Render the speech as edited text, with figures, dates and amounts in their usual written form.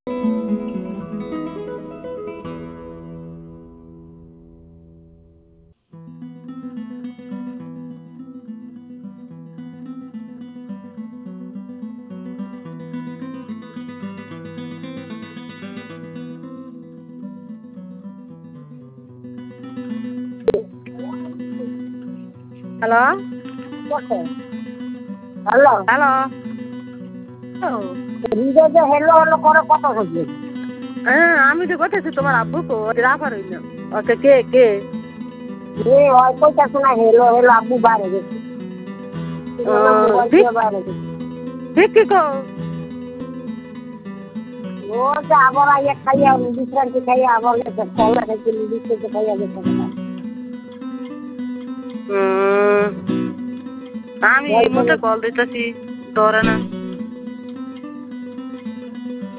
Hello hello hello Hridoy hello hello করে কত হচ্ছে? হ্যাঁ আমি তো করতেছি তোমার আব্বু কো রাফার হইল ওকে কে কে ওই কইতাছে না হেলো হেলো আব্বু বাইরে গেছে মোবাইল দিয়ে বাইরে গেছে। দেখি কো ও যে আবার আইয়া খাইয়া বিশ্রান্তি খাইয়া আবার গেছে কলা খাইতে বিস্কুট খাইয়া গেছে আমি এই মুহূর্তে কল দিতেছি ধরে না।